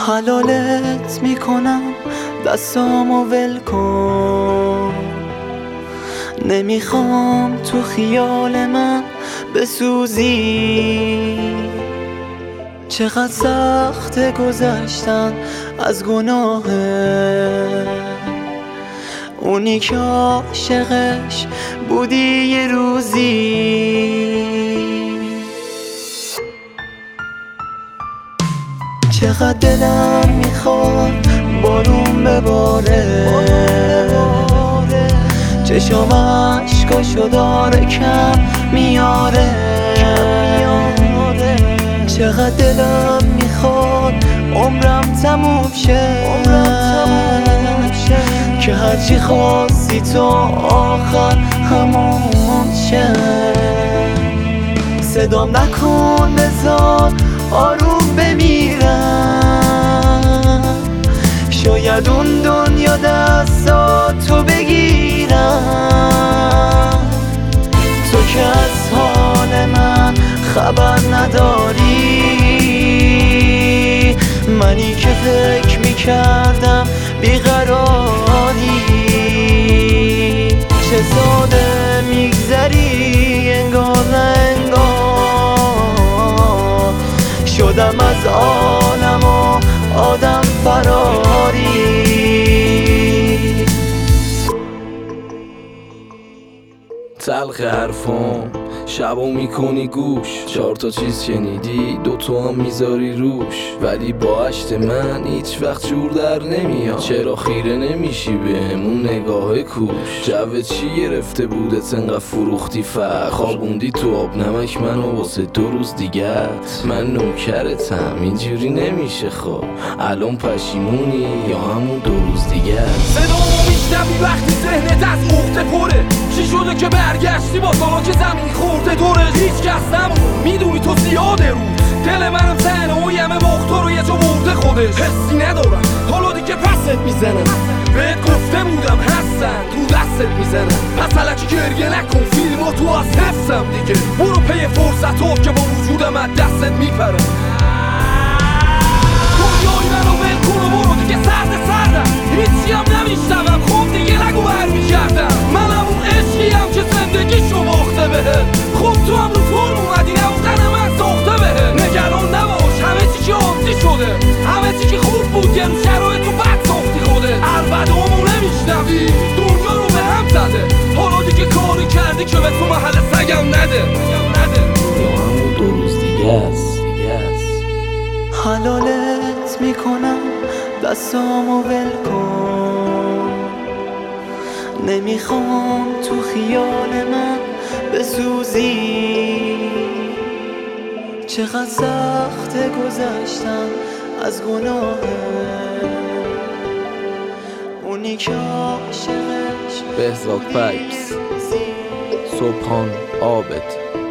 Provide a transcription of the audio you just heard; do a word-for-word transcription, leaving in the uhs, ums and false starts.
حلالت میکنم دستامو ول کن، نمیخوام تو خیال من بسوزی. چقدر سخت گذشتن از گناه اونی که عاشقش بودی یه روزی. چقدر دلم میخواد بارون بباره، چشام عشقاشو داره کم میاره. چقدر دلم میخواد عمرم تموم شه، که هرچی خواستی تو آخر همون شه. صدام نکن بذار آروم بمیرم، شاید اون دنیا دستاتو بگیرم. تو که از حال من خبر نداری، منی که فکر میکردم بیقراری. چه ساده میگذری انگار نه انگار، شدم از عالم و آدم فراری. تلخ حرفام شبا میکنی گوش، چهار تا چیز شنیدی دو تو هم میذاری روش. ولی با عشق من هیچ وقت جور در نمیاد. چرا خیره نمیشی بهمون نگاه کوش؟ جو چی گرفته بوده انقدر فروختی فر، خوابوندی تو آب نمک منو واسه دو روز دیگت. من نوکرتم اینجوری نمیشه خواب، الان پشیمونی یا همون دو روز دیگه. صدامو میشنوی وقتی ذهنت از عقده پره، چی شده که برگشتی با سالا که زمین خورده دوره؟ هیچ کس نمون میدونی تو زیاده رو دل منم تنه و یمه مختار رو یه جا برده خودش. حسی ندارم حالا دیگه پست میزنم، بهت گفته بودم هستن تو دستت میزنم. پس الکی گریه نکن فیلم تو از حفظم دیگه، برو پی فرصت ها که با وجودم از دستت میپرم. دنیای منو ول کن و برو دیگه، سرد سردم هیچی هم نمیشنوم. خب دیگه نگو برمیگردم، منم اون عشقی هم که زندگیشو باخته بهت. خب تو هم رو فرم اومدی نبودن من ساخته بهت. نگران نباش همه چی که عادی شده، همه چی که خوب بود یه رو شرایط تو بد ساختی خودت. البدامو نمیشنوی دنیا رو به هم زده، حالا دیگه کاری کردی که به تو محل سگم نده. یا همون دو روز دیگه است. حلالت میکنم دستامو ول کن، نمیخوام تو خیال من بسوزی. چقدر سخت گذشتن از گناه اونی که عاشقش بهزاد پایپس، صبحان عابد.